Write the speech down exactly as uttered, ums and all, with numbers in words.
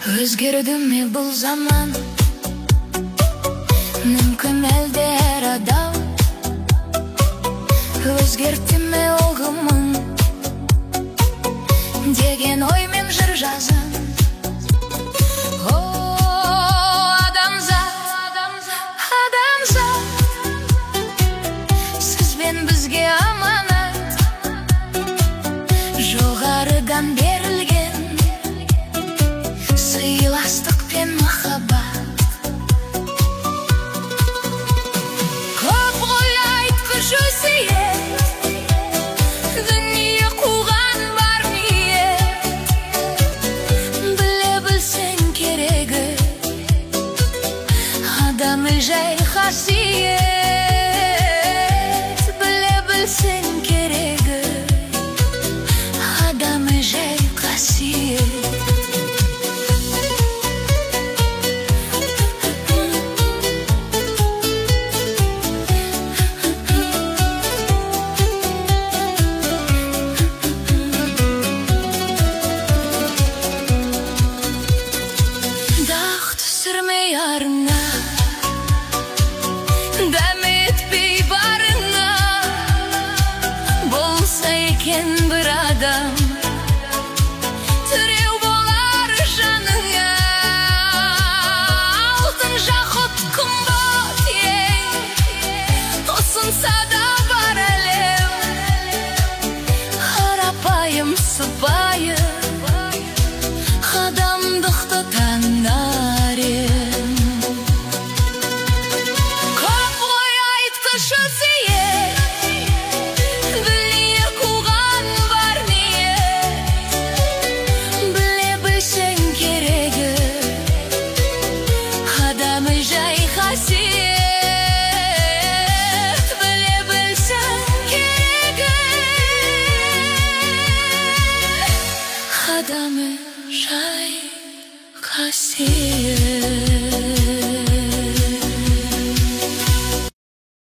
Өзгерді ме бұл заман, мүмкін әлде әр адам өзгерді ме ұғымын деген оймен жыр жазам. О, адамзат, адамзат, сіз бен бізге аманат, жоғарыдан берілген сыйластық пен махаббат. Көп ғой айтқыш өсиет, дүние қуған бар ниет. Біле білсең керегі, адамы жай қасиет. Біле білсең керегі, адамы жай қасиет. Сүрмей арына, дәм етпей барына, болса екен бір адам тіреу болар жаныңа. Алтын жақұт қымбат ең, ұсынса да бар әлем, қарапайым сыпайы адамдықты таңдар ем. Көп ғой айтқыш өсиет, дүние қуған бар ниет. Біле білсең керегі, адамы жай қасиет. Біле білсең керегі, адамы жай қасиет.